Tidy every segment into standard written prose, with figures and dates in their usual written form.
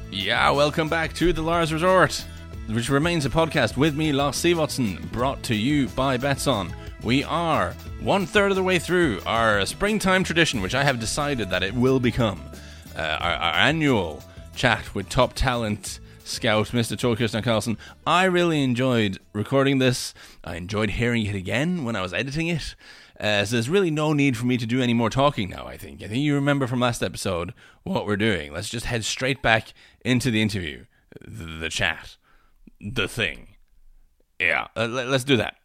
Yeah, welcome back to the Lars Resort, which remains a podcast with me, Lars Sivertsen, brought to you by Betson. We are 1/3 of the way through our springtime tradition, which I have decided that it will become our annual chat with top talent scout, Mr. Tor Christian Carlson. I really enjoyed recording this. I enjoyed hearing it again when I was editing it. So there's really no need for me to do any more talking now, I think. I think you remember from last episode what we're doing. Let's just head straight back into the interview, the chat, the thing. Yeah, let's do that.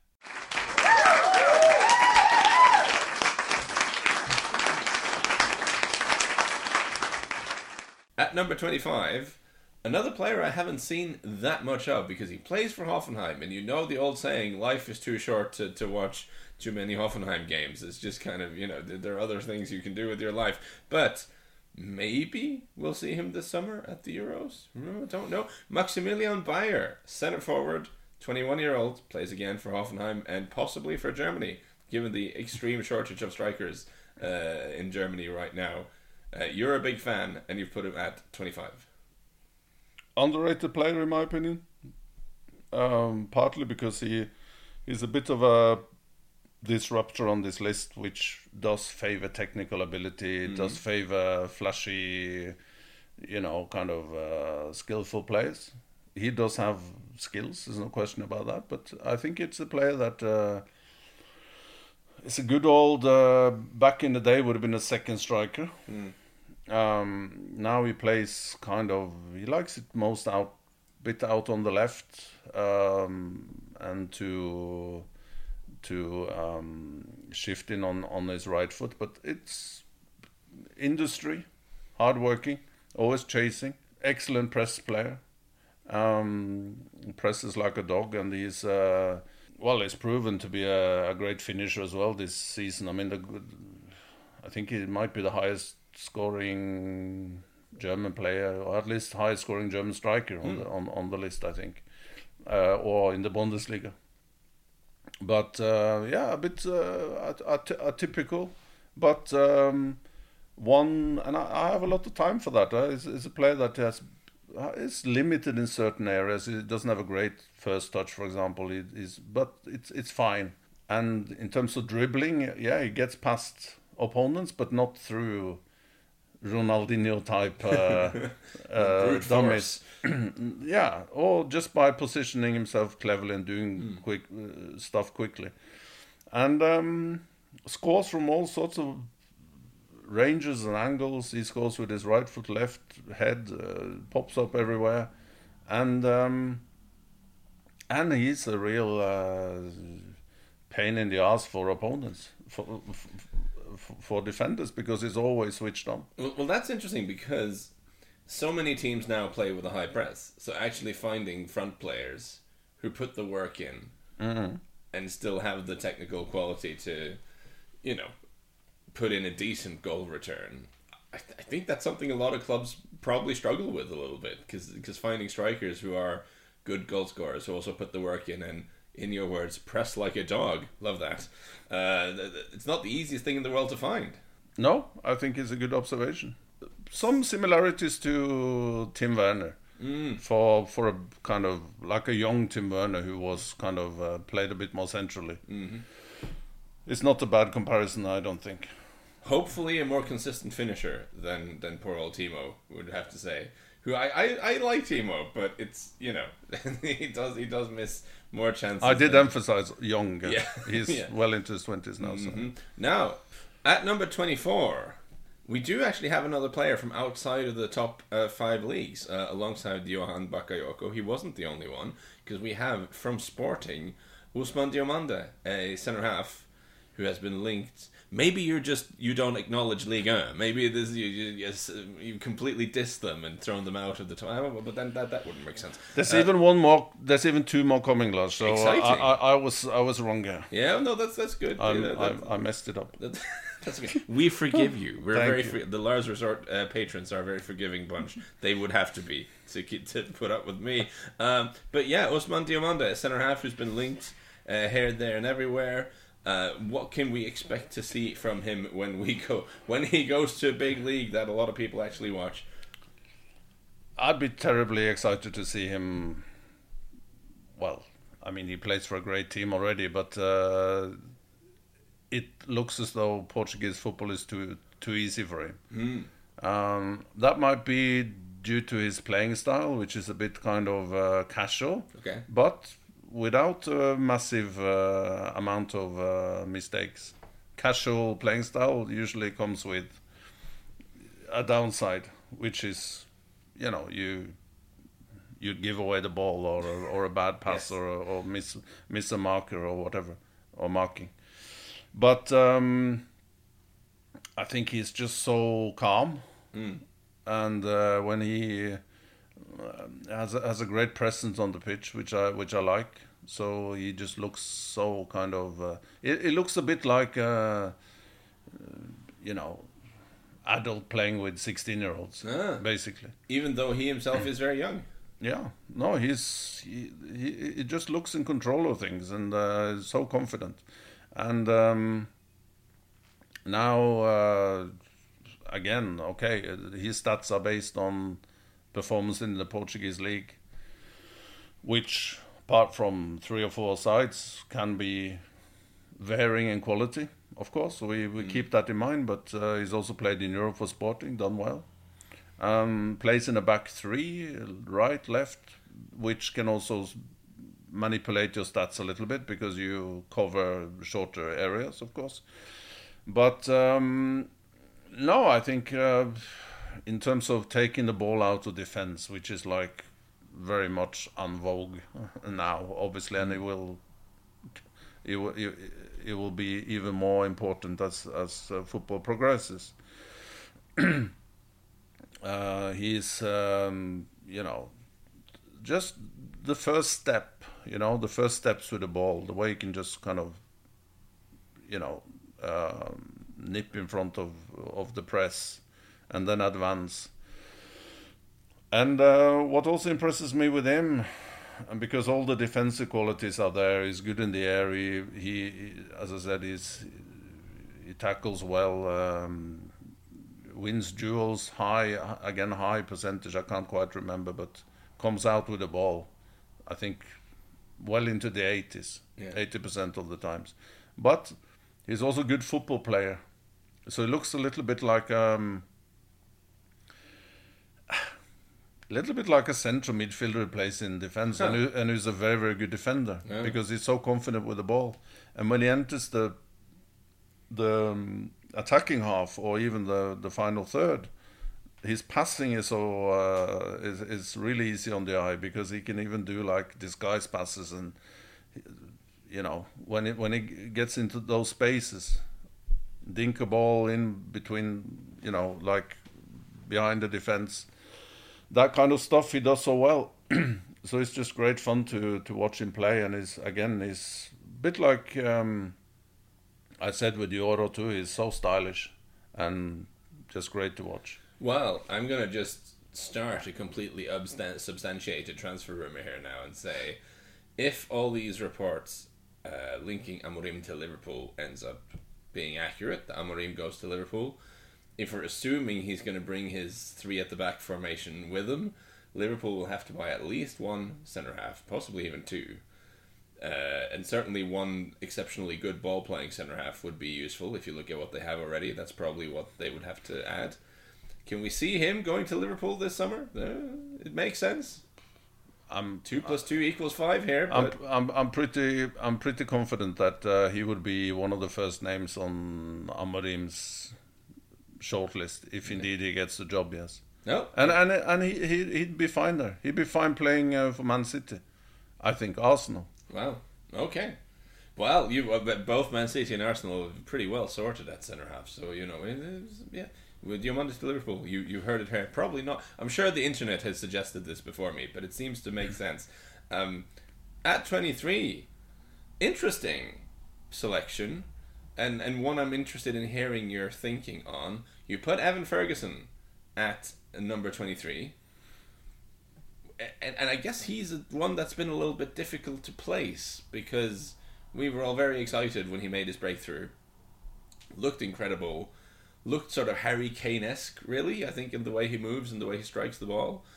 At number 25, another player I haven't seen that much of because he plays for Hoffenheim, and you know the old saying, life is too short to watch too many Hoffenheim games. It's just kind of, there are other things you can do with your life. But maybe we'll see him this summer at the Euros. I don't know. Maximilian Bayer, centre forward, 21-year-old, plays again for Hoffenheim and possibly for Germany, given the extreme shortage of strikers in Germany right now. You're a big fan, and you've put him at 25. Underrated player, in my opinion. Partly because he's a bit of a disruptor on this list, which does favor technical ability, does favor flashy, skillful players. He does have skills, there's no question about that, but I think it's a player that it's a good old, back in the day would have been a second striker. Now he plays he likes it most out on the left, and to shift in on his right foot, but it's industry, hardworking, always chasing, excellent press player, presses like a dog, and he's proven to be a great finisher as well this season. I mean, I think he might be the highest scoring German player, or at least highest scoring German striker on the list, I think, or in the Bundesliga. But a bit atypical, but one, and I have a lot of time for that. It's a player that is limited in certain areas. He doesn't have a great first touch, for example. But it's fine. And in terms of dribbling, he gets past opponents, but not through Ronaldinho type dummies. Or just by positioning himself cleverly and doing quick stuff quickly, and scores from all sorts of ranges and angles. He scores with his right foot, left head, pops up everywhere, and he's a real pain in the ass for opponents, for defenders, because he's always switched on. Well, that's interesting because so many teams now play with a high press. So actually finding front players who put the work in and still have the technical quality to, put in a decent goal return. I think that's something a lot of clubs probably struggle with a little bit, because finding strikers who are good goal scorers who also put the work in and, in your words, press like a dog. Love that. It's not the easiest thing in the world to find. No, I think it's a good observation. Some similarities to Tim Werner, for a kind of like a young Tim Werner who was kind of played a bit more centrally. It's not a bad comparison, I don't think. Hopefully a more consistent finisher than poor old Timo, would have to say. Who I like Timo, but it's, he does miss more chances. I did emphasize young. He's well into his 20s now. So. Now, at number 24, we do actually have another player from outside of the top 5 leagues, alongside Johan Bakayoko. He wasn't the only one, because we have, from Sporting, Ousmane Diomande, a centre-half, who has been linked. Maybe you don't acknowledge Ligue 1. Maybe this you completely diss them and thrown them out of the top. But then that wouldn't make sense. There's even one more. There's even 2 more coming, Lars. So exciting. I was wrong here. Yeah, no, that's good. I messed it up. That's okay. We forgive you. We're the Lars Resort patrons are a very forgiving bunch. They would have to be to put up with me. But yeah, Ousmane Diomande, a centre half who's been linked here, there, and everywhere. What can we expect to see from him when he goes to a big league that a lot of people actually watch? I'd be terribly excited to see him. Well, I mean, he plays for a great team already, but it looks as though Portuguese football is too easy for him. That might be due to his playing style, which is a bit kind of casual, but without a massive amount of mistakes. Casual playing style usually comes with a downside, which is, you give away the ball or a bad pass or miss a marker or whatever, or marking. But I think he's just so calm, and when he has a great presence on the pitch, which I like. So he just looks so kind of. It looks a bit like adult playing with 16-year-olds, basically. Even though he himself is very young. Yeah, no, he just looks in control of things and is so confident. And now, again, okay, his stats are based on performance in the Portuguese league, which, apart from 3 or 4 sides, can be varying in quality, of course. So we keep that in mind, but he's also played in Europe for Sporting, done well. Plays in a back 3, right, left, which can also manipulate your stats a little bit because you cover shorter areas, of course. But no, I think in terms of taking the ball out of defense, which is like very much en vogue now, obviously, and it will be even more important as football progresses. He's just the first step, the first steps with the ball, the way he can just kind of nip in front of the press and then advance. And what also impresses me with him, and because all the defensive qualities are there, he's good in the air, he as I said, he tackles well, wins duels, high percentage, I can't quite remember, but comes out with the ball, I think, well into the 80s, 80% of the times. But he's also a good football player. So he looks a little bit like a central midfielder who plays in defense, and who's a very, very good defender, because he's so confident with the ball. And when he enters the attacking half, or even the final third, his passing is is really easy on the eye, because he can even do like disguise passes, and when he gets into those spaces, dink a ball in between, like behind the defense, that kind of stuff he does so well. So it's just great fun to watch him play, and he's a bit like I said with Euro too. He's so stylish and just great to watch. Well, I'm gonna just start a completely substantiated transfer rumor here now and say, if all these reports linking Amorim to Liverpool ends up being accurate, that Amorim goes to Liverpool, if we're assuming he's going to bring his 3 at the back formation with him, Liverpool will have to buy at least 1 centre half, possibly even 2. And certainly 1 exceptionally good ball playing centre half would be useful. If you look at what they have already, that's probably what they would have to add. Can we see him going to Liverpool this summer? It makes sense. 2 + 2 = 5 here. But I'm pretty confident that he would be one of the first names on Amorim's shortlist, if indeed he gets the job. Yes. No. And he'd be fine there. He'd be fine playing for Man City. I think Arsenal. Wow. Okay. Well, both Man City and Arsenal are pretty well sorted at centre half. So yeah. With Diamandis to Liverpool, you heard it here. Probably not. I'm sure the internet has suggested this before me, but it seems to make sense. At 23, interesting selection, and one I'm interested in hearing your thinking on. You put Evan Ferguson at number 23, and I guess he's one that's been a little bit difficult to place, because we were all very excited when he made his breakthrough. Looked incredible. Looked sort of Harry Kane-esque, really, I think, in the way he moves and the way he strikes the ball.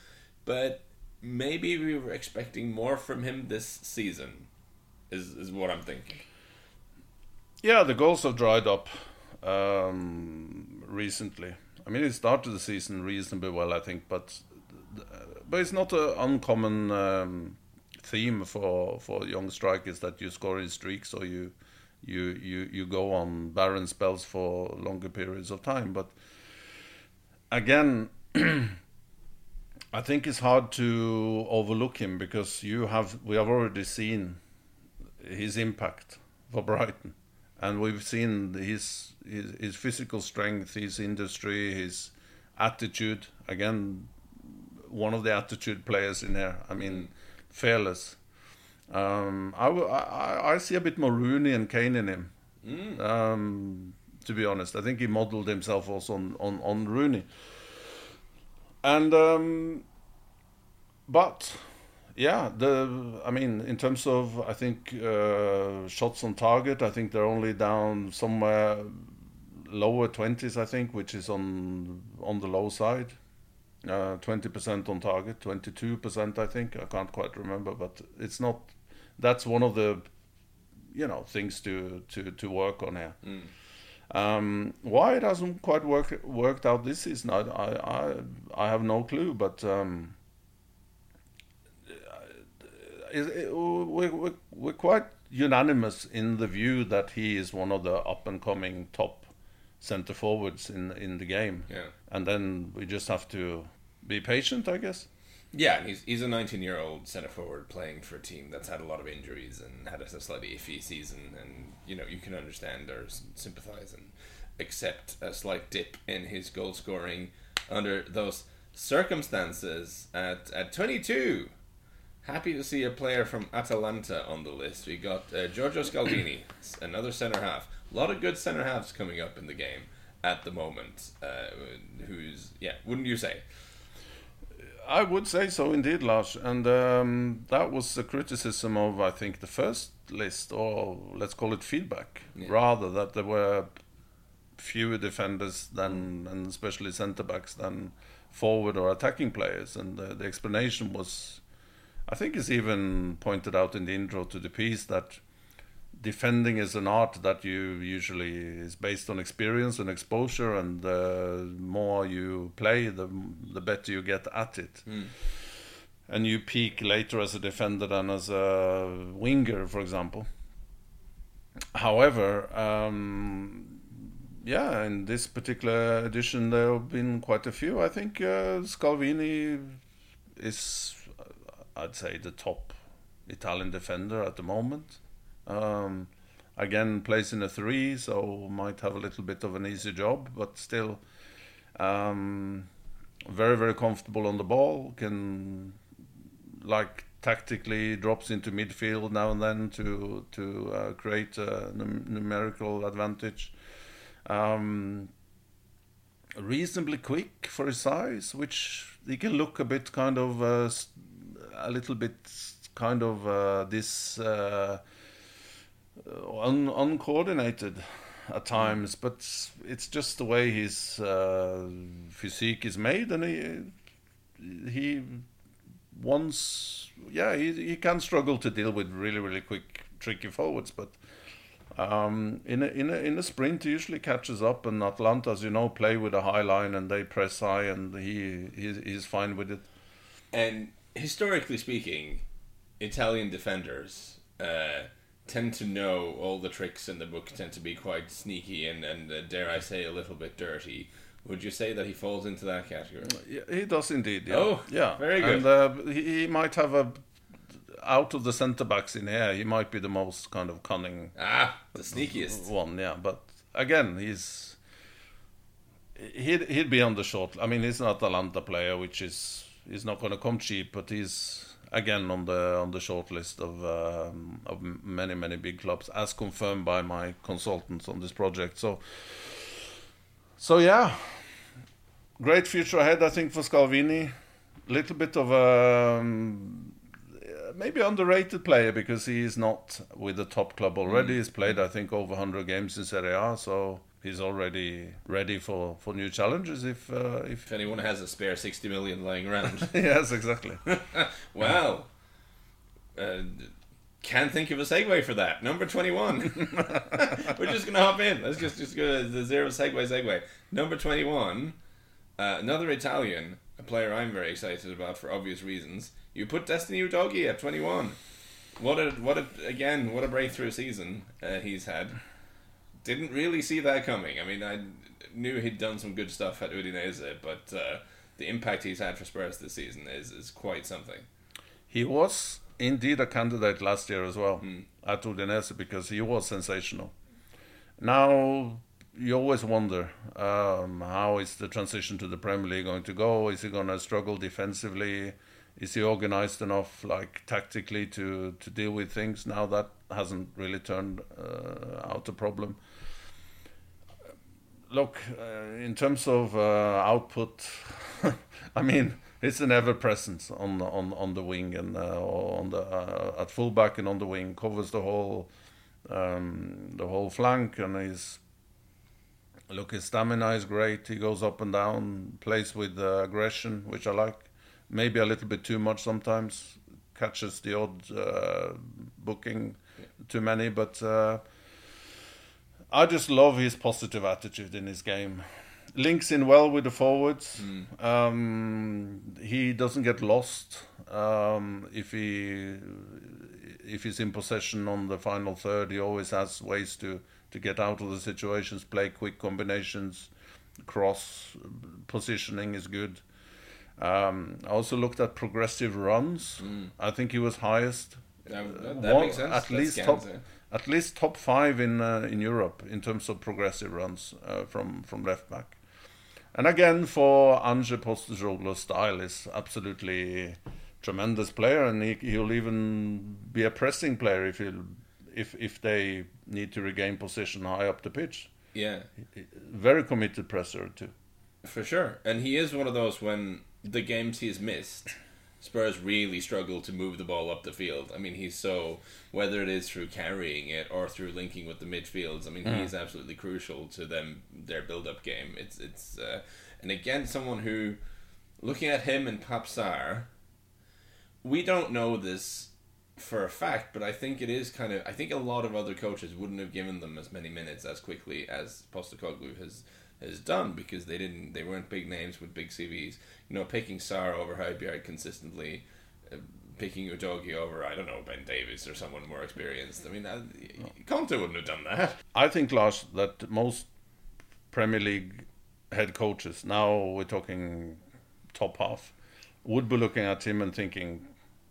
but maybe we were expecting more from him this season, is what I'm thinking. Yeah, the goals have dried up recently. I mean, he started the season reasonably well, I think, but it's not an uncommon theme for young strikers that you score in streaks or you go on barren spells for longer periods of time. But again, I think it's hard to overlook him because we have already seen his impact for Brighton, and we've seen his physical strength, his industry, his attitude. Again, one of the attitude players in there. I mean, fearless. I see a bit more Rooney and Kane in him. To be honest, I think he modelled himself also on Rooney. And but yeah, in terms of I think shots on target, I think they're only down somewhere lower 20s, I think, which is on the low side. 20% on target, 22%, I think. I can't quite remember, but it's not. That's one of the things to work on here. Why it hasn't quite worked out this season, I have no clue. But we're quite unanimous in the view that he is one of the up and coming top centre forwards in the game. Yeah. And then we just have to be patient, I guess. Yeah, and he's a 19-year-old centre forward playing for a team that's had a lot of injuries and had a slightly iffy season, and you can understand or sympathise and accept a slight dip in his goal scoring under those circumstances. At 22, happy to see a player from Atalanta on the list. We got Giorgio Scalvini, another centre half. A lot of good centre halves coming up in the game at the moment. Wouldn't you say? I would say so indeed, Lars. And that was a criticism of, I think, the first list, or let's call it feedback, rather that there were fewer defenders than, and especially centre-backs, than forward or attacking players. And the explanation was, I think it's even pointed out in the intro to the piece, that defending is an art that you usually is based on experience and exposure, and the more you play, the better you get at it. And you peak later as a defender than as a winger, for example. However, in this particular edition there have been quite a few. I think Scalvini is, I'd say, the top Italian defender at the moment. Again, plays in a 3, so might have a little bit of an easy job, but still very, very comfortable on the ball. Can, tactically drops into midfield now and then to create a numerical advantage. Reasonably quick for his size, which he can look a bit kind of uncoordinated at times, but it's just the way his physique is made, and he can struggle to deal with really, really quick, tricky forwards, but in a sprint he usually catches up. And Atalanta, as you know, play with a high line and they press high, and he's fine with it. And historically speaking, Italian defenders tend to know all the tricks in the book, tend to be quite sneaky and dare I say, a little bit dirty. Would you say that he falls into that category? Yeah, he does indeed. Yeah. Oh, yeah, very good. And he might have out of the centre backs in here, he might be the most kind of cunning. The sneakiest one. Yeah, but again, he'd be on the short. I mean, he's an Atalanta player, which he's not going to come cheap, but he's again on the short list of many, many big clubs, as confirmed by my consultants on this project. So yeah, great future ahead, I think, for Scalvini. Little bit of maybe underrated player because he is not with the top club already. He's played, I think, over 100 games in Serie A, so he's already ready for new challenges if anyone has a spare 60 million lying around. Yes, exactly. Well, can't think of a segue for that. Number 21. We're just going to hop in. Let's just go to the zero segue. Number 21, another Italian, a player I'm very excited about for obvious reasons. You put Destiny Udogie at 21. What a breakthrough season he's had. Didn't really see that coming. I mean, I knew he'd done some good stuff at Udinese, but the impact he's had for Spurs this season is quite something. He was indeed a candidate last year as well at Udinese because he was sensational. Now, you always wonder how is the transition to the Premier League going to go? Is he going to struggle defensively? Is he organized enough, like tactically, to deal with things? Now that hasn't really turned out a problem. Look, in terms of output, I mean, it's an ever presence on the wing and on the at fullback and on the wing, covers the whole flank, and his stamina is great. He goes up and down, plays with aggression, which I like. Maybe a little bit too much sometimes, catches the odd booking too many, but I just love his positive attitude in his game. Links in well with the forwards. He doesn't get lost if he's in possession on the final third. He always has ways to get out of the situations, play quick combinations, cross, positioning is good. I also looked at progressive runs. I think he was highest. That makes sense. At least top 5 in Europe in terms of progressive runs from left back. And again, for Ange Postecoglou's style, is absolutely tremendous player, and he'll even be a pressing player if they need to regain position high up the pitch. Yeah, very committed presser too. For sure, and he is one of those when the games he's missed, Spurs really struggle to move the ball up the field. I mean, he's so, whether it is through carrying it or through linking with the midfields, I mean, he's absolutely crucial to their build-up game. It's and again, someone who, looking at him and Pape Sarr, we don't know this for a fact, but I think it is kind of, I think a lot of other coaches wouldn't have given them as many minutes as quickly as Postecoglou has done, because they weren't big names with big CVs. You know, picking Sarr over Højbjerg consistently, picking Udogie over, I don't know, Ben Davies or someone more experienced. I mean, Conte wouldn't have done that. I think, Lars, that most Premier League head coaches, now we're talking top half, would be looking at him and thinking,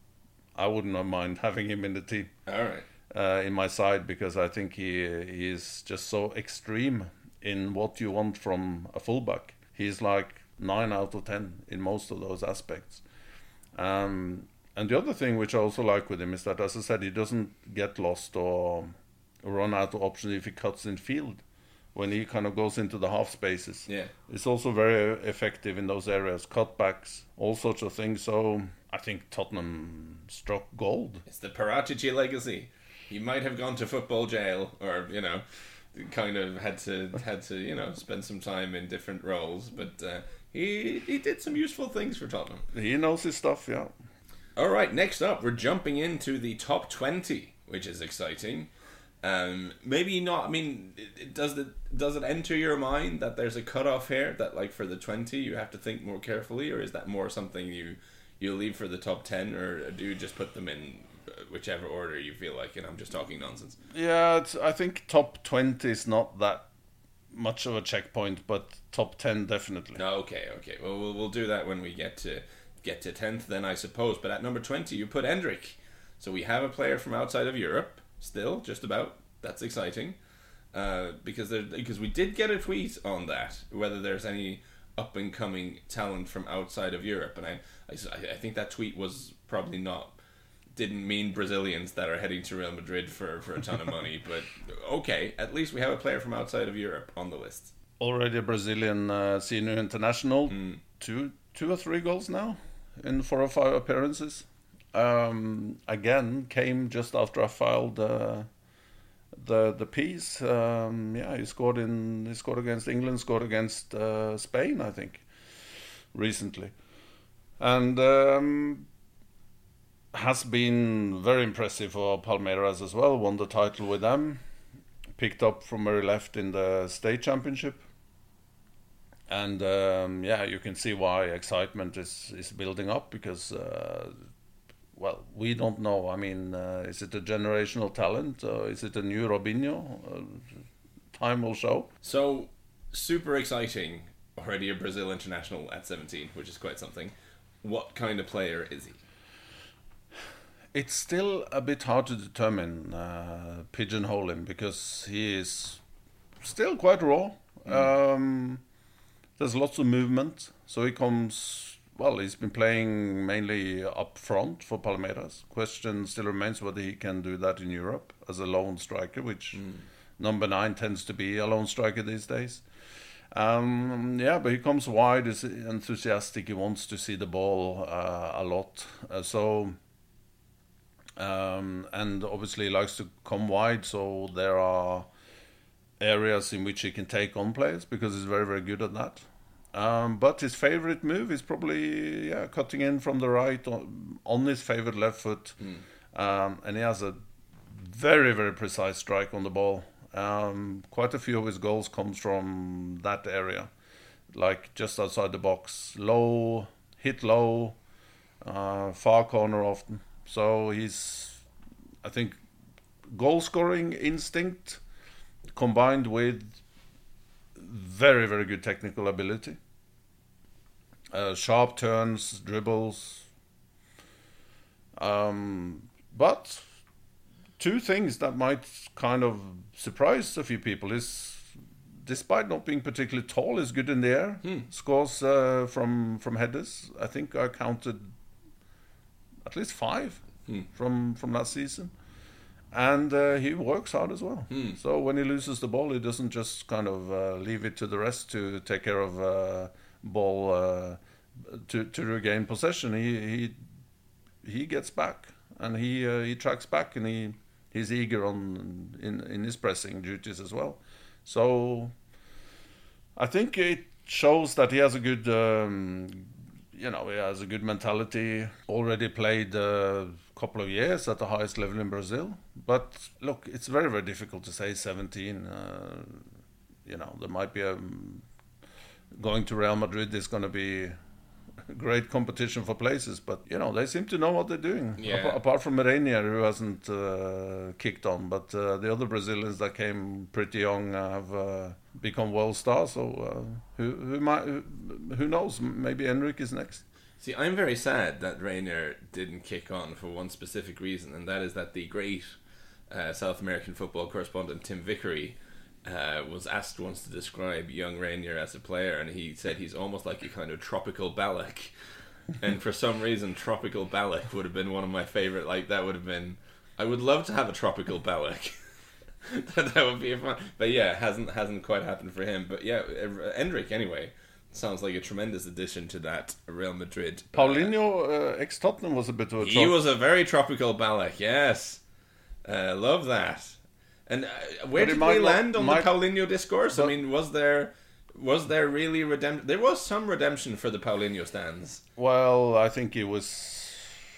I wouldn't mind having him in the team. All right. In my side, because I think he is just so extreme in what you want from a fullback. He's like 9 out of 10 in most of those aspects. And the other thing which I also like with him is that, as I said, he doesn't get lost or run out of options if he cuts in field. When he kind of goes into the half spaces, it's also very effective in those areas, cutbacks, all sorts of things. So I think Tottenham struck gold. It's the Paratici legacy. He might have gone to football jail, or kind of had to spend some time in different roles, but he did some useful things for Tottenham. He knows his stuff, yeah. All right, next up, we're jumping into the top 20, which is exciting. Maybe not. I mean, does it enter your mind that there's a cutoff here, that like for the 20 you have to think more carefully, or is that more something you leave for the top 10, or do you just put them in whichever order you feel like? And I'm just talking nonsense. Yeah, I think top 20 is not that much of a checkpoint, but top 10 definitely. No, okay. Well, we'll do that when we get to 10th then, I suppose. But at number 20, you put Endrick. So we have a player from outside of Europe. Still, just about. That's exciting, because we did get a tweet on that, whether there's any up and coming talent from outside of Europe, and I think that tweet was probably didn't mean Brazilians that are heading to Real Madrid for a ton of money, but okay, at least we have a player from outside of Europe on the list. Already a Brazilian senior international, 2 or 3 goals now in 4 or 5 appearances. again came just after I filed the piece. He scored against England, scored against Spain, I think, recently, and has been very impressive for Palmeiras as well. Won the title with them, picked up from where he left in the state championship, and you can see why excitement is building up, because we don't know. I mean, is it a generational talent, or is it a new Robinho? Time will show. So, super exciting. Already a Brazil international at 17, which is quite something. What kind of player is he? It's still a bit hard to determine, pigeonhole him, because he is still quite raw. There's lots of movement, so he comes... Well, he's been playing mainly up front for Palmeiras. Question still remains whether he can do that in Europe as a lone striker, which number 9 tends to be a lone striker these days. But he comes wide, is enthusiastic, he wants to see the ball a lot. And obviously he likes to come wide, so there are areas in which he can take on players, because he's very, very good at that. But his favorite move is probably cutting in from the right on his favorite left foot. And he has a very, very precise strike on the ball. Quite a few of his goals comes from that area, like just outside the box, low, hit low, far corner often. So he's, I think, goal-scoring instinct combined with very, very good technical ability. Sharp turns, dribbles. But two things that might kind of surprise a few people is, despite not being particularly tall, is good in the air. Scores from headers. I think I counted at least 5 from that season. And he works hard as well. So when he loses the ball, he doesn't just kind of leave it to the rest to take care of ball to regain possession. He gets back, and he tracks back, and he's eager in his pressing duties as well. So I think it shows that he has a good he has a good mentality. Already played a couple of years at the highest level in Brazil. But look, it's very, very difficult to say 17. There might be going to Real Madrid is going to be great competition for places, but they seem to know what they're doing. Apart from Reinier, who hasn't kicked on, but the other Brazilians that came pretty young have become world stars. So who knows? Maybe Enric is next. See, I'm very sad that Reinier didn't kick on for one specific reason, and that is that the great South American football correspondent Tim Vickery was asked once to describe young Reinier as a player, and he said he's almost like a kind of tropical Ballack. And for some reason, tropical Ballack would have been one of my favorite. Like, that would have been... I would love to have a tropical Ballack. that would be fun. But yeah, hasn't quite happened for him. But yeah, Endrick anyway sounds like a tremendous addition to that Real Madrid. Paulinho, ex-Tottenham, was a bit of a... He was a very tropical Ballack, yes. Love that. And where did we land on the Paulinho discourse? I mean, was there really redemption? There was some redemption for the Paulinho stands. Well, I think it was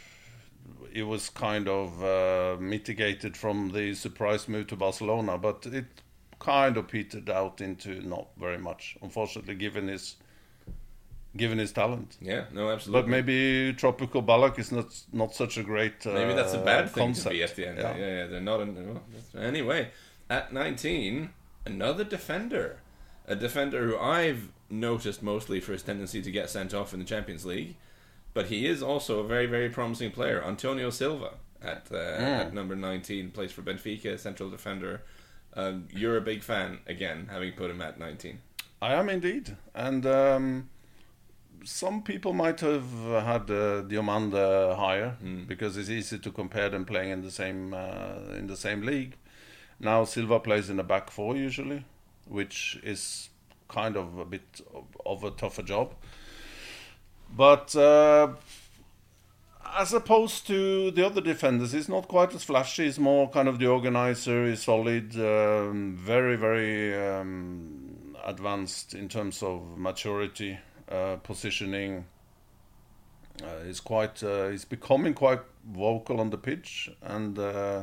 kind of mitigated from the surprise move to Barcelona, but it kind of petered out into not very much, unfortunately, given his talent. Yeah, no, absolutely. But maybe tropical Ballack is not such a great maybe that's a bad thing concept. To be at the end. Yeah, they're not. Anyway, at 19, another defender, a defender who I've noticed mostly for his tendency to get sent off in the Champions League, but he is also a very, very promising player. Antonio Silva at number 19, plays for Benfica, central defender. You're a big fan, again, having put him at 19. I am indeed, and some people might have had Diomande higher because it's easy to compare them playing in the same league. Now Silva plays in the back four usually, which is kind of a bit of a tougher job. But as opposed to the other defenders, he's not quite as flashy. He's more kind of the organizer. He's solid, very, very advanced in terms of maturity, positioning. He's becoming quite vocal on the pitch, and the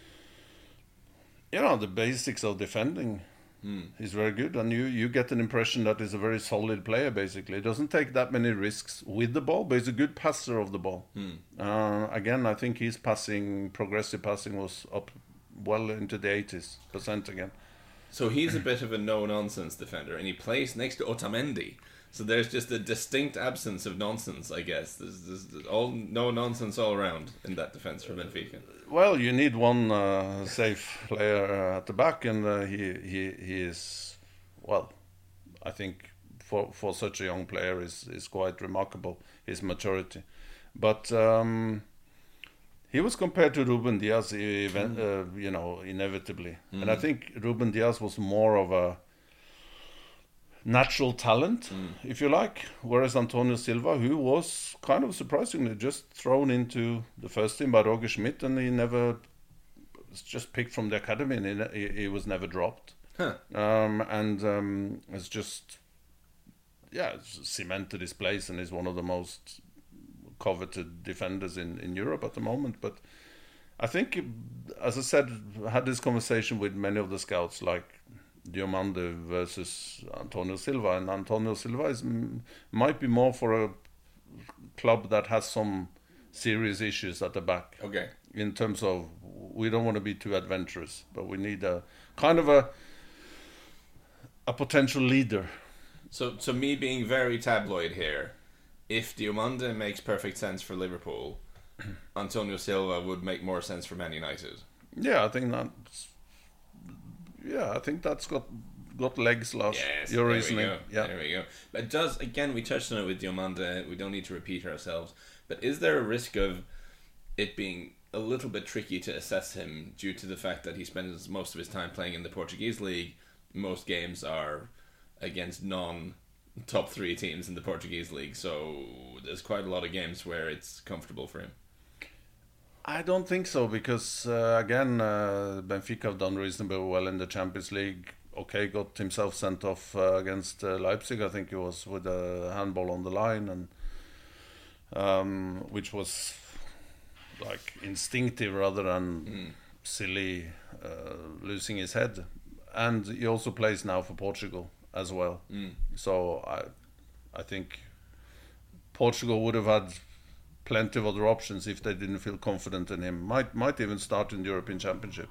basics of defending. He's very good, and you get an impression that he's a very solid player. Basically, he doesn't take that many risks with the ball, but he's a good passer of the ball. Again, I think his progressive passing was up well into the 80% again. So he's a bit of a no-nonsense defender, and he plays next to Otamendi. So there's just a distinct absence of nonsense, I guess. There's all no nonsense all around in that defense for Benfica. Well, you need one safe player at the back, and he is, well, I think for such a young player is quite remarkable, his maturity. But he was compared to Ruben Diaz, inevitably. And I think Ruben Diaz was more of a natural talent, if you like, whereas Antonio Silva, who was kind of surprisingly just thrown into the first team by Roger Schmidt, and he never was just picked from the academy, and he was never dropped. It's just it's cemented his place, and is one of the most coveted defenders in Europe at the moment. But I think, as I said, I had this conversation with many of the scouts, like Diomande versus Antonio Silva, and Antonio Silva might be more for a club that has some serious issues at the back. Okay. In terms of, we don't want to be too adventurous, but we need a kind of a potential leader. So me being very tabloid here, if Diomande makes perfect sense for Liverpool, Antonio Silva would make more sense for Man United. Yeah, I think that's got legs, Lars. Yes, your there reasoning. We go. Yeah. There we go. But it does, again, we touched on it with Diomande, we don't need to repeat ourselves, but is there a risk of it being a little bit tricky to assess him due to the fact that he spends most of his time playing in the Portuguese league? Most games are against non-top 3 teams in the Portuguese league, so there's quite a lot of games where it's comfortable for him. I don't think so, because again, Benfica have done reasonably well in the Champions League. Okay, got himself sent off against Leipzig, I think it was, with a handball on the line, and which was like instinctive rather than silly, losing his head. And he also plays now for Portugal as well. So I think Portugal would have had plenty of other options if they didn't feel confident in him. Might even start in the European Championship.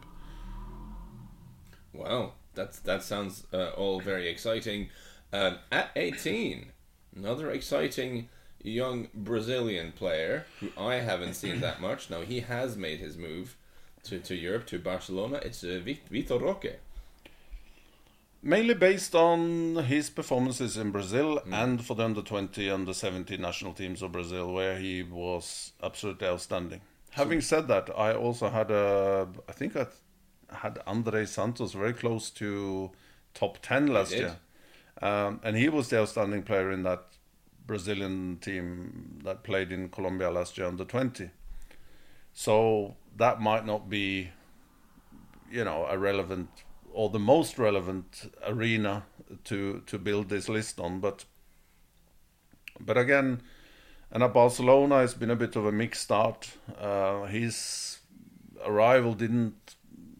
Wow, that sounds all very exciting. At 18, another exciting young Brazilian player who I haven't seen that much. Now, he has made his move to Europe, to Barcelona. It's Vitor Roque. Mainly based on his performances in Brazil and for the under-20, under-17 national teams of Brazil, where he was absolutely outstanding. Having said that, I also had I had André Santos very close to top 10 last year. And he was the outstanding player in that Brazilian team that played in Colombia last year, under-20. So that might not be, a relevant or the most relevant arena to build this list on, but again, and at Barcelona, it's been a bit of a mixed start. His arrival didn't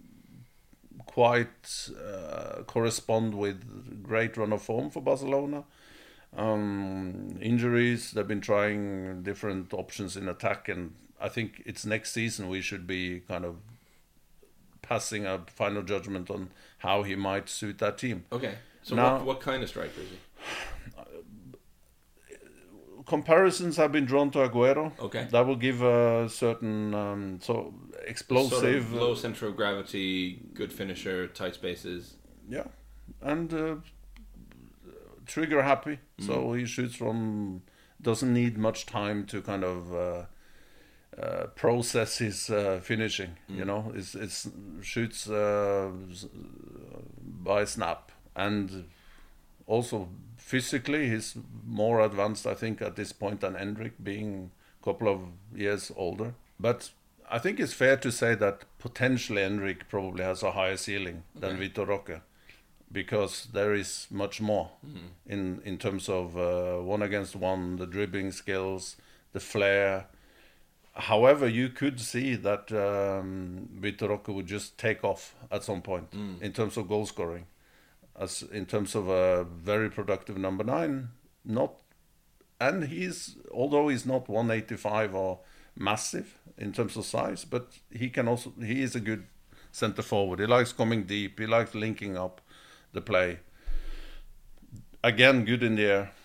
quite correspond with great run of form for Barcelona. Injuries, they've been trying different options in attack, and I think it's next season we should be kind of passing a final judgment on how he might suit that team. Okay, so now, what kind of striker is he? Comparisons have been drawn to Aguero. Okay, that will give a certain explosive, sort of low center of gravity, good finisher, tight spaces. Yeah, and trigger happy. So he shoots from, doesn't need much time to kind of process his finishing. It's shoots by snap, and also physically he's more advanced, I think, at this point than Endrick, being couple of years older. But I think it's fair to say that potentially Henrik probably has a higher ceiling than Vitor Roque, because there is much more in terms of 1-against-1, the dribbling skills, the flair. However, you could see that Vitor Roque would just take off at some point in terms of goal scoring. As in terms of a very productive number 9, and although he's not 185 or massive in terms of size, but he is a good center forward. He likes coming deep, he likes linking up the play. Again, good in the air.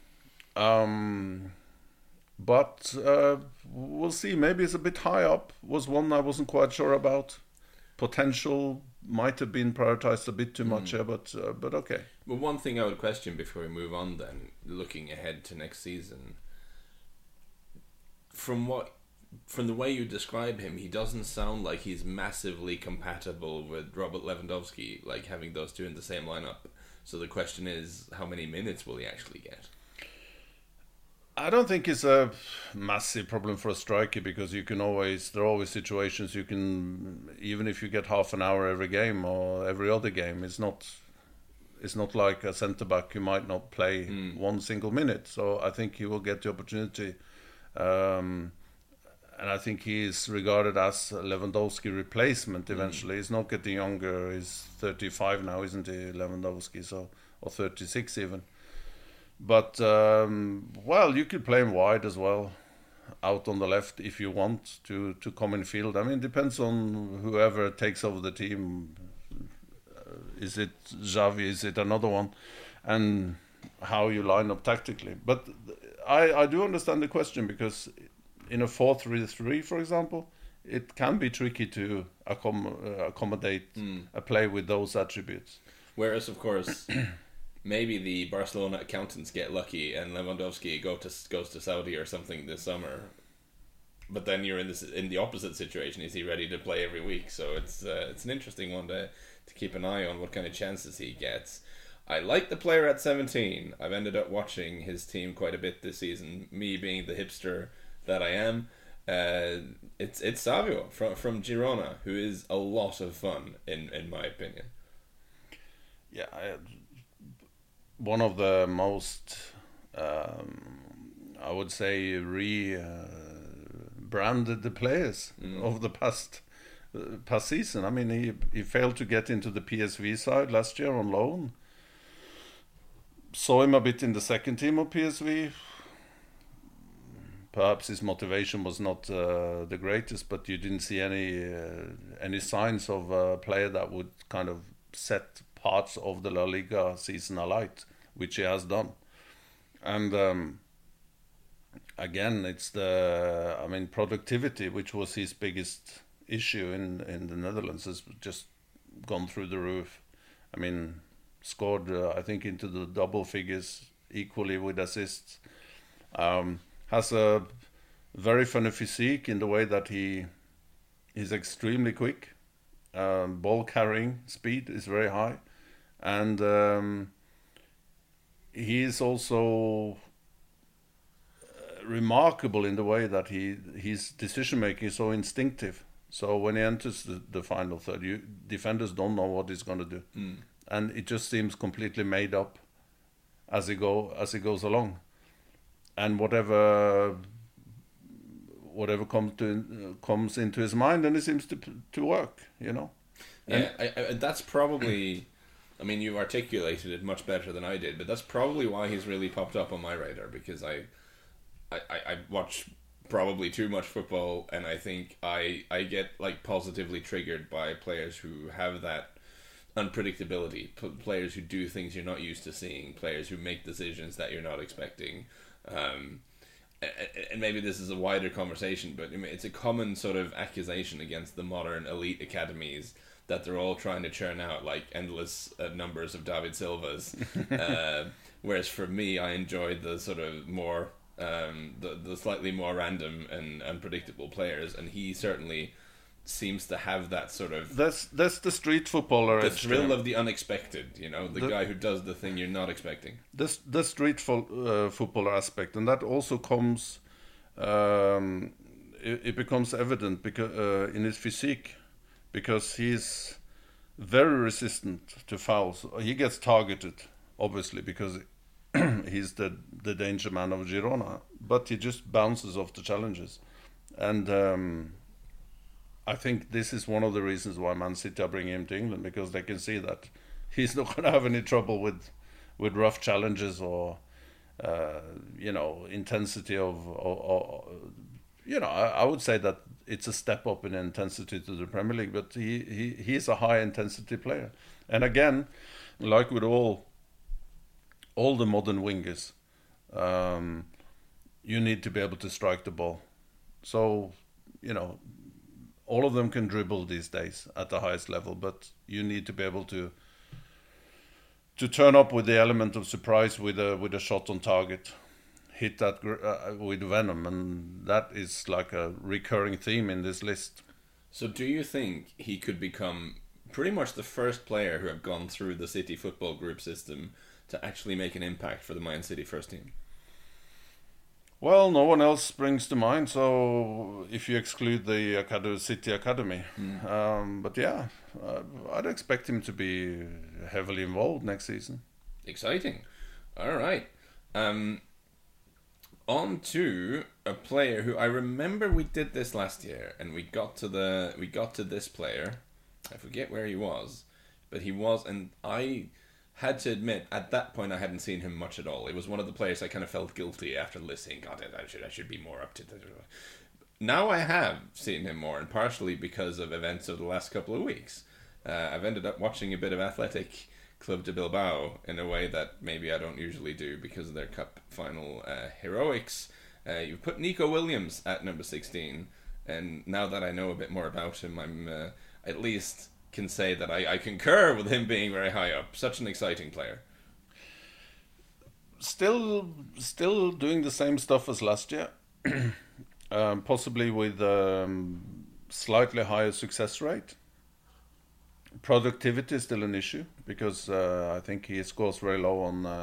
But we'll see. Maybe it's a bit high up. Was one I wasn't quite sure about. Potential might have been prioritized a bit too much here, but okay. Well, one thing I would question before we move on then, looking ahead to next season, from the way you describe him, he doesn't sound like he's massively compatible with Robert Lewandowski, like having those two in the same lineup. So the question is, how many minutes will he actually get? I don't think it's a massive problem for a striker, because there are always situations you can, even if you get half an hour every game or every other game, it's not like a centre back who might not play one single minute. So I think he will get the opportunity, and I think he is regarded as a Lewandowski replacement eventually. He's not getting younger. He's 35 now, isn't he, Lewandowski? Or 36 even. But, you could play him wide as well, out on the left if you want to come in field. I mean, it depends on whoever takes over the team. Is it Xavi? Is it another one? And how you line up tactically. But I do understand the question, because in a 4-3-3, for example, it can be tricky to accommodate a play with those attributes. Whereas, of course... Maybe the Barcelona accountants get lucky and Lewandowski goes to Saudi or something this summer. But then you're in the opposite situation. Is he ready to play every week? So it's an interesting one to keep an eye on, what kind of chances he gets. I like the player at 17. I've ended up watching his team quite a bit this season. Me being the hipster that I am. It's Savio from Girona, who is a lot of fun in my opinion. Yeah, one of the most, I would say, branded the players of the past season. I mean, he failed to get into the PSV side last year on loan. Saw him a bit in the second team of PSV. Perhaps his motivation was not the greatest, but you didn't see any signs of a player that would kind of set parts of the La Liga season alight, which he has done. And again, it's productivity, which was his biggest issue in the Netherlands, has just gone through the roof. I mean, scored, I think, into the double figures, equally with assists. Has a very funny physique in the way that he is extremely quick. Ball carrying speed is very high. And he is also remarkable in the way that his decision making is so instinctive. So when he enters the final third, defenders don't know what he's going to do, and it just seems completely made up as he goes along, and whatever comes into his mind, and it seems to work, you know. Yeah, that's probably. I mean, you articulated it much better than I did, but that's probably why he's really popped up on my radar, because I watch probably too much football, and I think I get like positively triggered by players who have that unpredictability, players who do things you're not used to seeing, players who make decisions that you're not expecting. And maybe this is a wider conversation, but I mean, it's a common sort of accusation against the modern elite academies that they're all trying to churn out like endless numbers of David Silvas. Whereas for me, I enjoyed the sort of more, the slightly more random and unpredictable players, and he certainly seems to have that sort of... That's the street footballer. The thrill of the unexpected, you know, the guy who does the thing you're not expecting. The street footballer aspect, and that also comes it becomes evident because in his physique, because he's very resistant to fouls. He gets targeted, obviously, because he's the danger man of Girona, but he just bounces off the challenges. And I think this is one of the reasons why Man City are bringing him to England, because they can see that he's not going to have any trouble with rough challenges or intensity of I would say that it's a step up in intensity to the Premier League, but he's a high intensity player. And again, like with all the modern wingers, you need to be able to strike the ball. So, all of them can dribble these days at the highest level, but you need to be able to turn up with the element of surprise with a shot on target, hit that with venom, and that is like a recurring theme in this list. So do you think he could become pretty much the first player who have gone through the City Football Group system to actually make an impact for the Man City first team? Well, no one else springs to mind, so if you exclude the City Academy. But yeah, I'd expect him to be heavily involved next season. Exciting. All right. On to a player who I remember we did this last year, and we got to this player. I forget where he was, but he was, and I had to admit, at that point I hadn't seen him much at all. It was one of the players I kind of felt guilty after listening. God, I should be more up to this. Now I have seen him more, and partially because of events of the last couple of weeks. I've ended up watching a bit of Athletic Club de Bilbao in a way that maybe I don't usually do because of their cup final heroics. You've put Nico Williams at number 16, and now that I know a bit more about him, I'm at least can say that I concur with him being very high up. Such an exciting player. Still doing the same stuff as last year, possibly with slightly higher success rate. Productivity is still an issue because I think he scores very low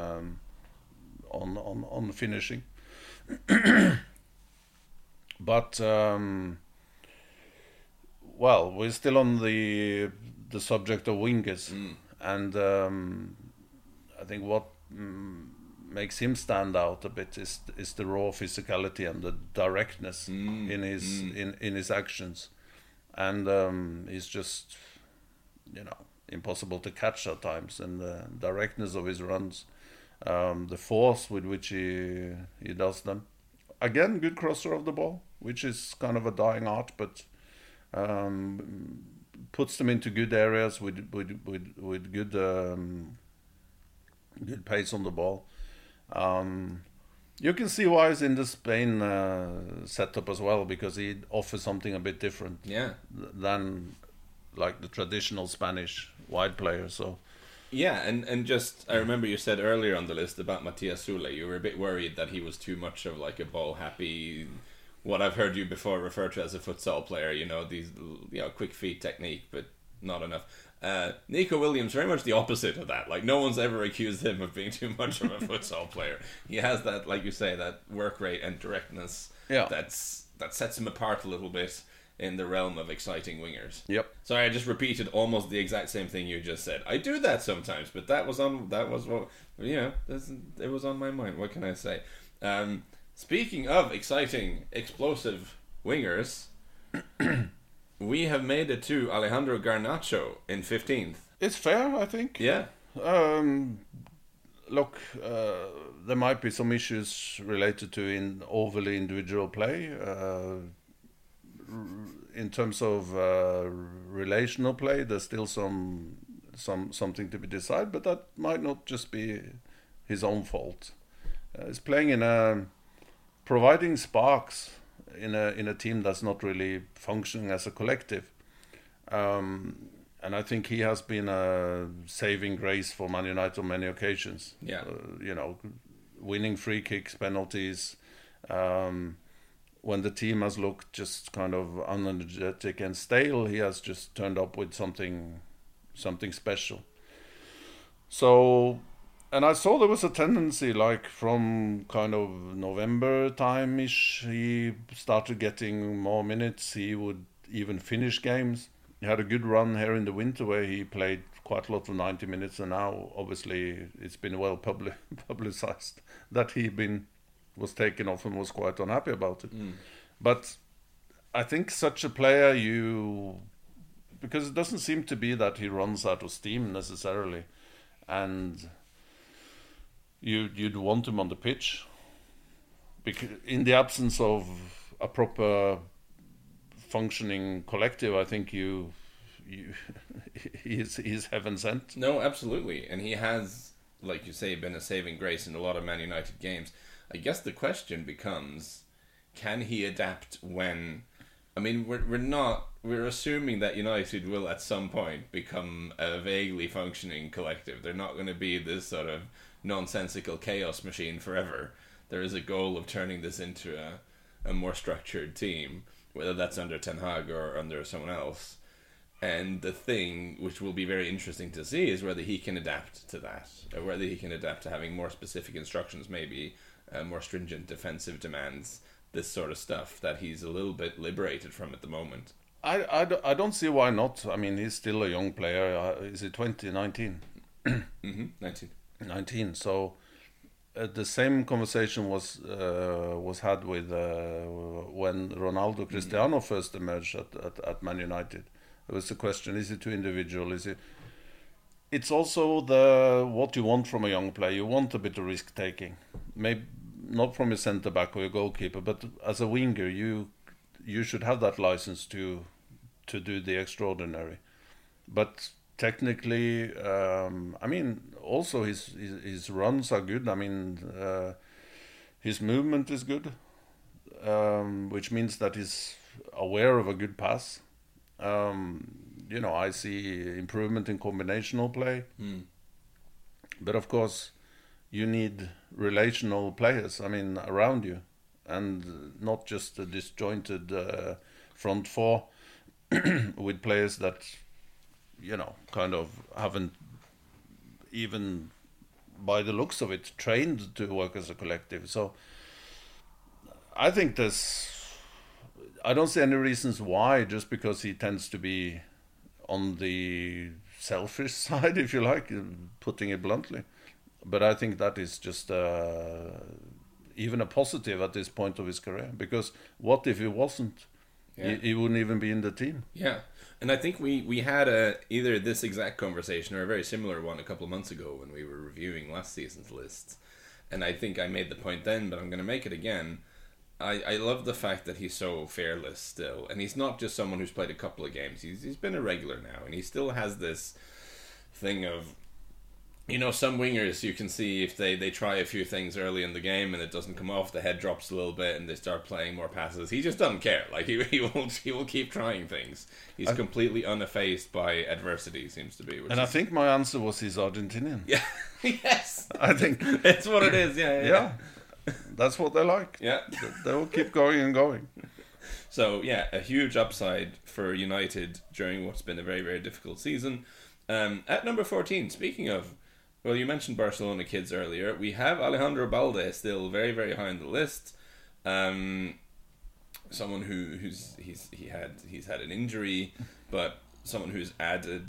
on finishing. But well, we're still on the subject of wingers, and I think what makes him stand out a bit is the raw physicality and the directness in his actions, and he's just impossible to catch at times, and the directness of his runs, the force with which he does them. Again, good crosser of the ball, which is kind of a dying art, but puts them into good areas with good pace on the ball. You can see why he's in the Spain setup as well, because he offers something a bit different than like the traditional Spanish wide player. So yeah, and just I remember you said earlier on the list about Matias Soule, you were a bit worried that he was too much of like a ball happy, what I've heard you before refer to as a futsal player, these quick feet technique, but not enough. Nico Williams, very much the opposite of that. Like, no one's ever accused him of being too much of a futsal player. He has that, like you say, that work rate and directness that sets him apart a little bit in the realm of exciting wingers. Yep. Sorry, I just repeated almost the exact same thing you just said. I do that sometimes, but it was on my mind. What can I say? Speaking of exciting, explosive wingers, we have made it to Alejandro Garnacho in 15th. It's fair, I think. Yeah. Look, there might be some issues related to overly individual play. In terms of relational play, there's still something to be decided, but that might not just be his own fault. He's playing providing sparks in a team that's not really functioning as a collective, and I think he has been a saving grace for Man United on many occasions. Yeah, winning free kicks, penalties. When the team has looked just kind of unenergetic and stale, he has just turned up with something special. So And I saw there was a tendency, like from kind of November time-ish, he started getting more minutes. He would even finish games. He had a good run here in the winter where he played quite a lot of 90 minutes, and now obviously it's been well publicized that was taken off and was quite unhappy about it. But I think such a player, because it doesn't seem to be that he runs out of steam necessarily, and you'd want him on the pitch, because in the absence of a proper functioning collective, I think he's heaven sent. No, absolutely, and he has, like you say, been a saving grace in a lot of Man United games. I guess the question becomes, can he adapt when? I mean, we're assuming that United will at some point become a vaguely functioning collective. They're not going to be this sort of nonsensical chaos machine forever. There is a goal of turning this into a more structured team, whether that's under Ten Hag or under someone else. And the thing which will be very interesting to see is whether he can adapt to that, or whether he can adapt to having more specific instructions, maybe more stringent defensive demands, this sort of stuff that he's a little bit liberated from at the moment. I don't see why not. I mean, he's still a young player. Is he 20, 19? 19. So the same conversation was had with when Ronaldo Cristiano first emerged at Man United. It was the question: is it too individual? Is it? It's also what you want from a young player. You want a bit of risk taking, maybe not from a centre back or a goalkeeper, but as a winger, you should have that license to do the extraordinary. But technically, I mean, also his runs are good. I mean, his movement is good, which means that he's aware of a good pass. I see improvement in combinational play. But of course, you need relational players, I mean, around you, and not just a disjointed front four with players that, kind of haven't even, by the looks of it, trained to work as a collective. So I think I don't see any reasons why, just because he tends to be on the selfish side, if you like, putting it bluntly. But I think that is just even a positive at this point of his career. Because what if he wasn't? Yeah. He wouldn't even be in the team. Yeah. And I think we had either this exact conversation or a very similar one a couple of months ago when we were reviewing last season's lists. And I think I made the point then, but I'm going to make it again. I love the fact that he's so fearless still. And he's not just someone who's played a couple of games. He's been a regular now. And he still has this thing of, some wingers you can see if they try a few things early in the game and it doesn't come off, the head drops a little bit and they start playing more passes. He just doesn't care. Like he will keep trying things. He's completely unfazed by adversity, seems to be. I think my answer was he's Argentinian. Yeah. Yes. I think it's what it is. Yeah. That's what they like. Yeah. They will keep going and going. So yeah, a huge upside for United during what's been a very, very difficult season. At number 14, speaking of, well, you mentioned Barcelona kids earlier. We have Alejandro Balde still very, very high on the list. Someone who's had an injury, but someone who's added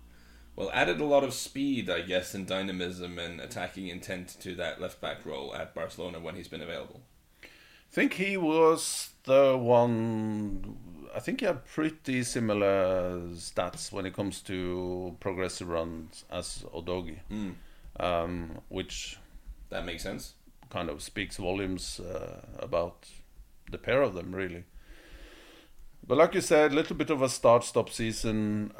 a lot of speed, I guess, and dynamism and attacking intent to that left back role at Barcelona when he's been available. I think he was the one. I think he had pretty similar stats when it comes to progressive runs as Udogie, which that makes sense. Kind of speaks volumes about the pair of them, really. But like you said, a little bit of a start-stop season.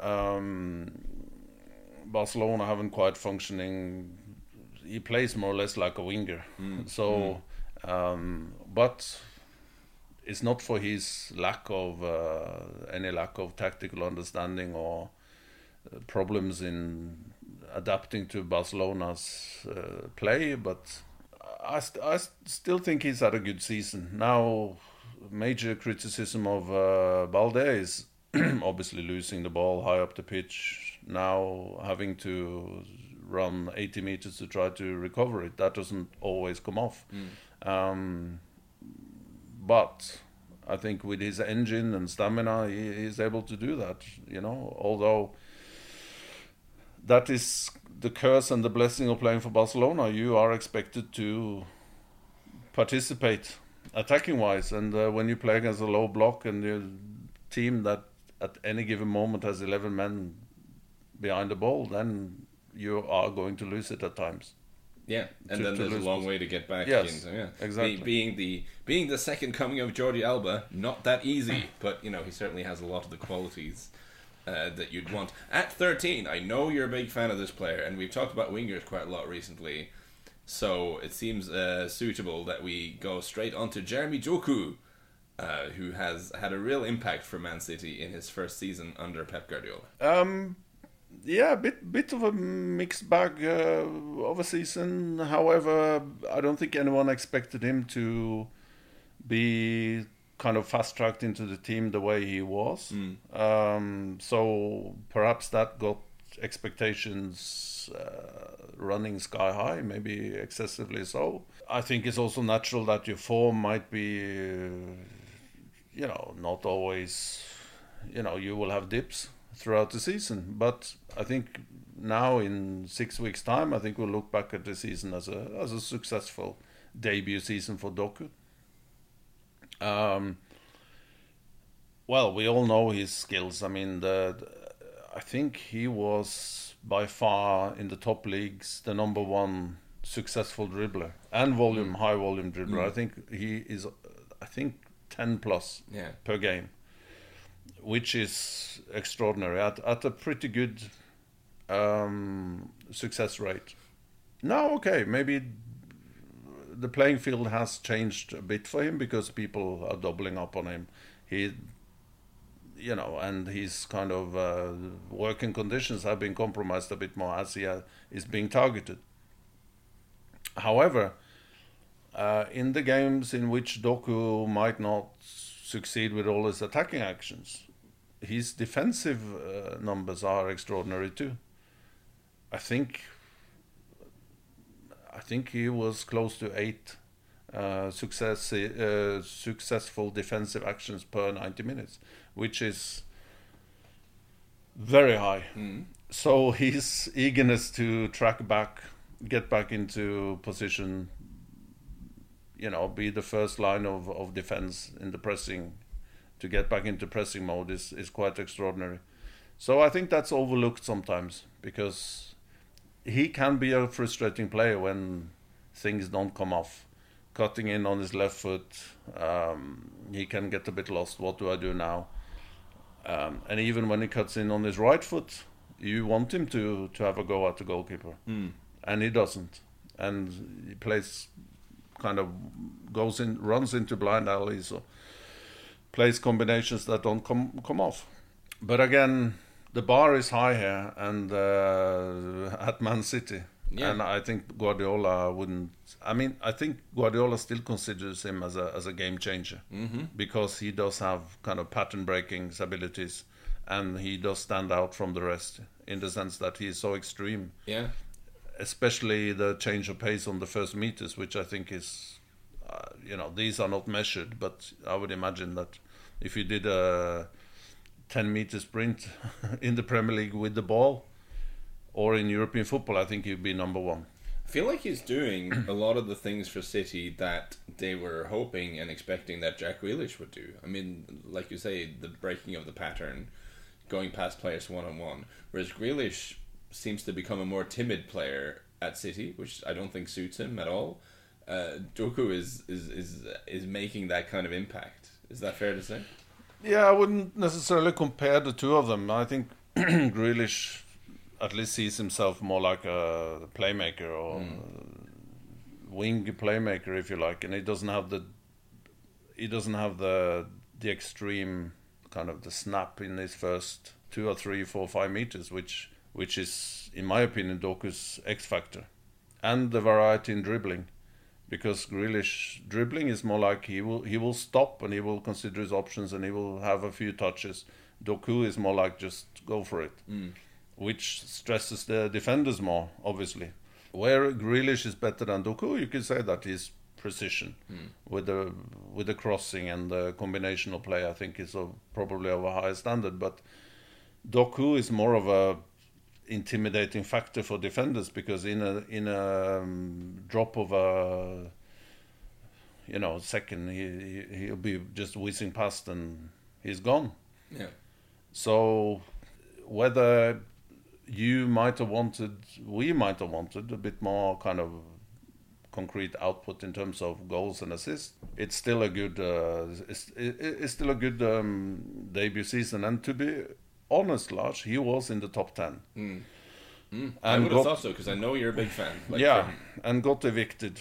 Barcelona haven't quite functioning. He plays more or less like a winger. But it's not for his any lack of tactical understanding or problems in adapting to Barcelona's play, but I still think he's had a good season. Now, major criticism of Balde is obviously losing the ball high up the pitch, now having to run 80 meters to try to recover it. That doesn't always come off. But I think with his engine and stamina, he's able to do that, although that is the curse and the blessing of playing for Barcelona. You are expected to participate attacking-wise, and when you play against a low block and your team that at any given moment has 11 men behind the ball, then you are going to lose it at times. Yeah, and then there's a long way to get back yes, into. Yeah, exactly. Being the second coming of Jordi Alba, not that easy, but he certainly has a lot of the qualities that you'd want. At 13, I know you're a big fan of this player, and we've talked about wingers quite a lot recently, so it seems suitable that we go straight on to Jeremy Doku, who has had a real impact for Man City in his first season under Pep Guardiola. Yeah, bit of a mixed bag of a season. However, I don't think anyone expected him to be kind of fast-tracked into the team the way he was. So perhaps that got expectations running sky high, maybe excessively so. I think it's also natural that your form might be, not always, you will have dips throughout the season, but I think now in 6 weeks' time, I think we'll look back at the season as a successful debut season for Doku. Well, we all know his skills. I mean, I think he was by far in the top leagues the number one successful dribbler and high volume dribbler. I think he is, 10 plus per game, which is extraordinary at a pretty good success rate. Now, okay, maybe the playing field has changed a bit for him because people are doubling up on him. And his kind of working conditions have been compromised a bit more as he is being targeted. However, in the games in which Doku might not succeed with all his attacking actions, his defensive numbers are extraordinary too. I think he was close to 8 successful defensive actions per 90 minutes, which is very high. So his eagerness to track back, get back into position, be the first line of defense in the pressing, to get back into pressing mode is quite extraordinary. So I think that's overlooked sometimes, because he can be a frustrating player when things don't come off. Cutting in on his left foot, he can get a bit lost. What do I do now? And even when he cuts in on his right foot, you want him to have a go at the goalkeeper. And he doesn't. And he plays, runs into blind alleys, or plays combinations that don't come off. But again, the bar is high here, and at Man City. Yeah. And I think Guardiola wouldn't. I think Guardiola still considers him as a game changer, because he does have kind of pattern breaking abilities, and he does stand out from the rest in the sense that he is so extreme. Yeah. Especially the change of pace on the first meters, which I think is, these are not measured, but I would imagine that if you did a 10-meter sprint in the Premier League with the ball, or in European football, I think he'd be number one. I feel like he's doing a lot of the things for City that they were hoping and expecting that Jack Grealish would do. I mean, like you say, the breaking of the pattern, going past players one-on-one. Whereas Grealish seems to become a more timid player at City, which I don't think suits him at all. Doku is making that kind of impact. Is that fair to say? Yeah, I wouldn't necessarily compare the two of them. I think Grealish at least sees himself more like a playmaker, or wing playmaker, if you like, and he doesn't have the extreme kind of the snap in his first 2 or 3, 4, 5 meters, which is, in my opinion, Doku's X factor, and the variety in dribbling, because Grealish dribbling is more like he will stop and he will consider his options and he will have a few touches. Doku is more like just go for it. which stresses the defenders more, obviously. Where Grealish is better than Doku, you could say that his precision with the crossing and the combinational play, I think, is probably of a higher standard. But Doku is more of a intimidating factor for defenders, because in a drop of a second, he'll be just whizzing past and he's gone. Yeah. So whether we might have wanted a bit more kind of concrete output in terms of goals and assists, it's still a good debut season. And to be honest, Lars, he was in the top 10. I would have thought so, because I know you're a big fan. And got evicted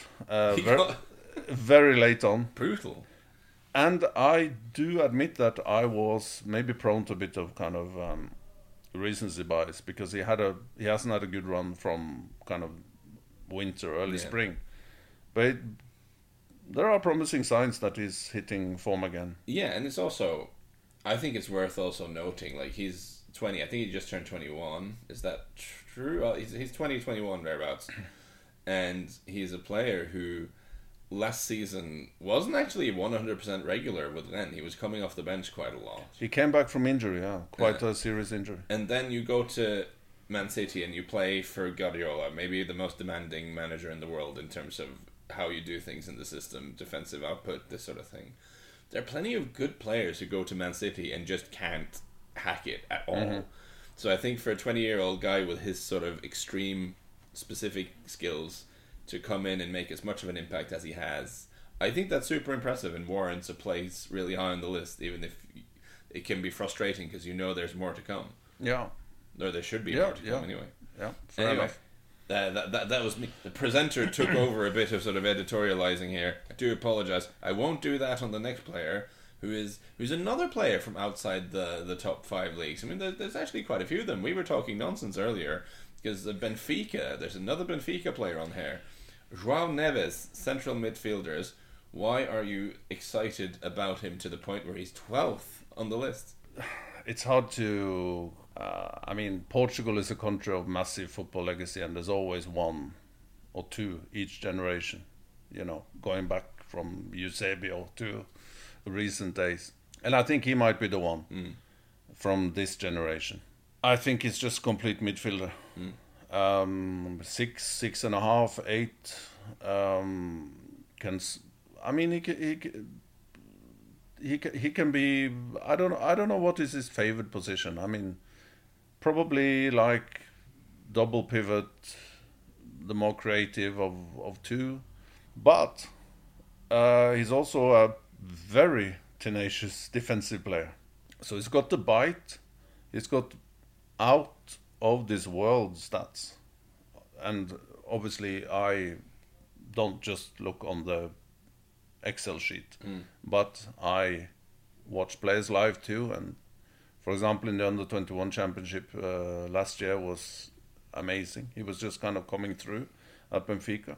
very late on. Brutal. And I do admit that I was maybe prone to a bit of kind of recency bias, because he hasn't had a good run from kind of winter, early spring. But there are promising signs that he's hitting form again. Yeah, and it's also, I think it's worth also noting, like, he's 20. I think he just turned 21. Is that true? He's 21 thereabouts. And he's a player who last season wasn't actually 100% regular with Lens. He was coming off the bench quite a lot. He came back from injury, quite a serious injury. And then you go to Man City and you play for Guardiola, maybe the most demanding manager in the world in terms of how you do things in the system, defensive output, this sort of thing. There are plenty of good players who go to Man City and just can't hack it at all. So I think for a 20-year-old guy with his sort of extreme specific skills to come in and make as much of an impact as he has, I think that's super impressive and warrants a place really high on the list, even if it can be frustrating because there's more to come. Yeah. Or there should be more to come anyway. Yeah, fair enough. That was me. The presenter took over a bit of sort of editorializing here. I do apologize. I won't do that on the next player, who's another player from outside the top 5 leagues. I mean, there's actually quite a few of them. We were talking nonsense earlier because Benfica. There's another Benfica player on here, João Neves, central midfielders. Why are you excited about him to the point where he's 12th on the list? It's hard to. Portugal is a country of massive football legacy, and there's always one or two each generation, going back from Eusebio to recent days. And I think he might be the one from this generation. I think he's just complete midfielder. 6.5, 8. He can be. I don't know what is his favorite position. I mean, probably like double pivot, the more creative of two. But he's also a very tenacious defensive player. So he's got the bite. He's got out of this world stats. And obviously I don't just look on the Excel sheet, but I watch players live too. And for example, in the Under-21 Championship last year was amazing. He was just kind of coming through at Benfica.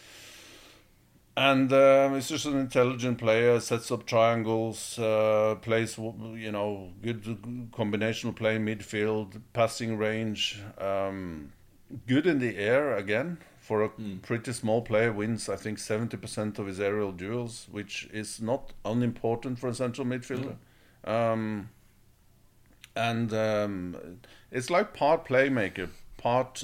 And he's just an intelligent player, sets up triangles, plays, good combinational play in midfield, passing range, good in the air again. For a pretty small player, wins, I think, 70% of his aerial duels, which is not unimportant for a central midfielder. It's like part playmaker, part...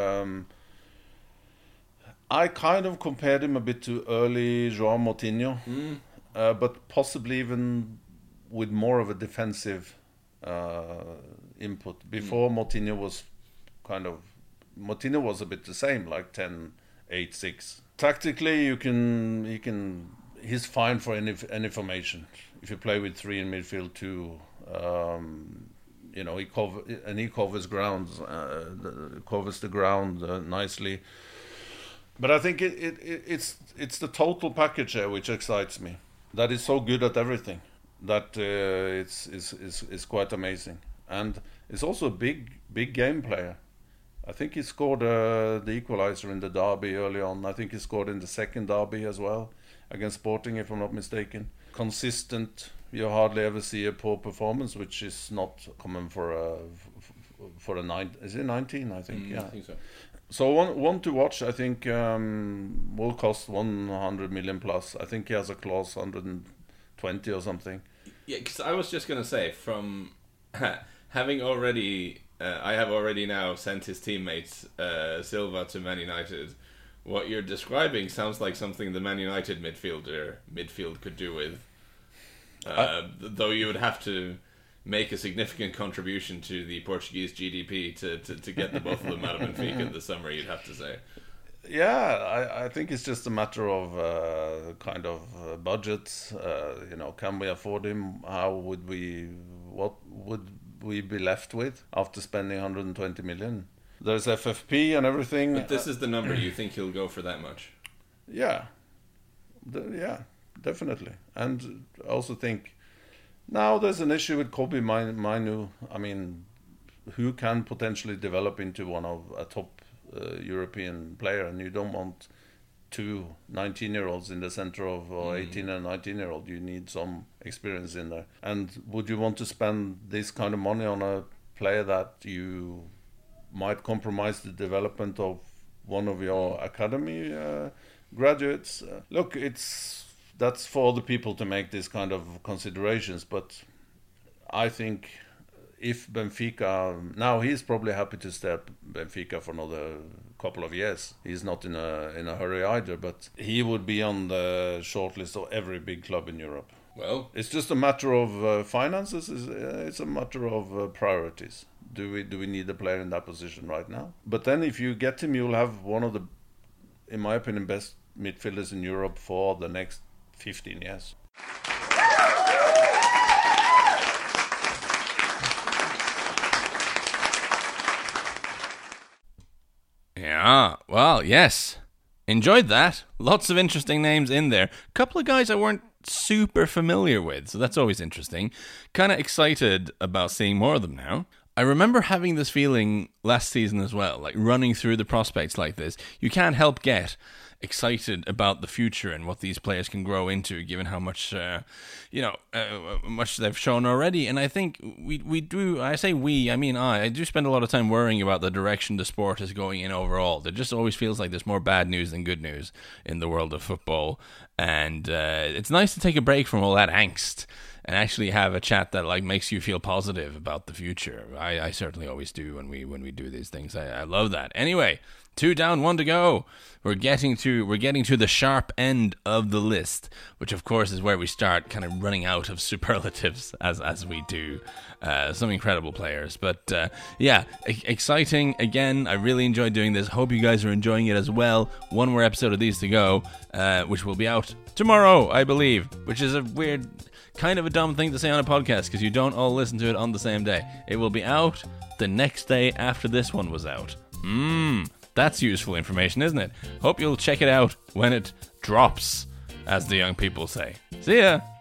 I kind of compared him a bit to early João Moutinho, but possibly even with more of a defensive input. Before Moutinho was Moutinho was a bit the same, like 10, 8, 6. Tactically, he's fine for any formation. If you play with 3 in midfield, 2, he covers grounds, covers the ground nicely. But I think it's the total package here which excites me. That is so good at everything that it's quite amazing, and it's also a big game player. I think he scored the equalizer in the derby early on. I think he scored in the second derby as well against Sporting, if I'm not mistaken. Consistent. You hardly ever see a poor performance, which is not common for for a is it 19? I think. Yeah, I think so. So one to watch, I think, will cost 100 million plus. I think he has a clause 120 or something. Yeah, because I was just gonna say, from having already, I have already now sent his teammates Silva to Man United. What you're describing sounds like something the Man United midfield could do with. Though you would have to make a significant contribution to the Portuguese GDP to get the both of them out of Benfica in the summer, you'd have to say. Yeah, I think it's just a matter of kind of budgets. Can we afford him? What would we be left with after spending 120 million? There's FFP and everything. But this is the number. You think he'll go for that much? Yeah. Yeah, definitely. And I also think now there's an issue with Kobe Mainu. I mean, who can potentially develop into a top European player, and you don't want two 19-year-olds in the center of 18 and 19-year-old. You need some experience in there. And would you want to spend this kind of money on a player that you might compromise the development of one of your academy graduates? Look, that's for other people to make this kind of considerations, but I think if Benfica, now he's probably happy to stay at Benfica for another couple of years. He's not in a hurry either, but he would be on the shortlist of every big club in Europe. Well, it's just a matter of finances. It's a matter of priorities. Do we need a player in that position right now? But then if you get him, you'll have one of the, in my opinion, best midfielders in Europe for the next 15 years. Yeah, well, yes. Enjoyed that. Lots of interesting names in there. A couple of guys I weren't super familiar with, so that's always interesting. Kind of excited about seeing more of them now. I remember having this feeling last season as well, like running through the prospects like this. You can't help get excited about the future and what these players can grow into, given how much, much they've shown already. And I think we do. I say we, I mean I do spend a lot of time worrying about the direction the sport is going in overall. There just always feels like there's more bad news than good news in the world of football, and it's nice to take a break from all that angst and actually have a chat that like makes you feel positive about the future. I certainly always do when we do these things. I love that. Anyway, 2 down, 1 to go. We're getting to the sharp end of the list, which of course is where we start kind of running out of superlatives as we do. Some incredible players, but exciting again. I really enjoyed doing this. Hope you guys are enjoying it as well. One more episode of these to go, which will be out tomorrow, I believe, which is a weird, kind of a dumb thing to say on a podcast because you don't all listen to it on the same day. It will be out the next day after this one was out. That's useful information, isn't it? Hope you'll check it out when it drops, as the young people say. See ya!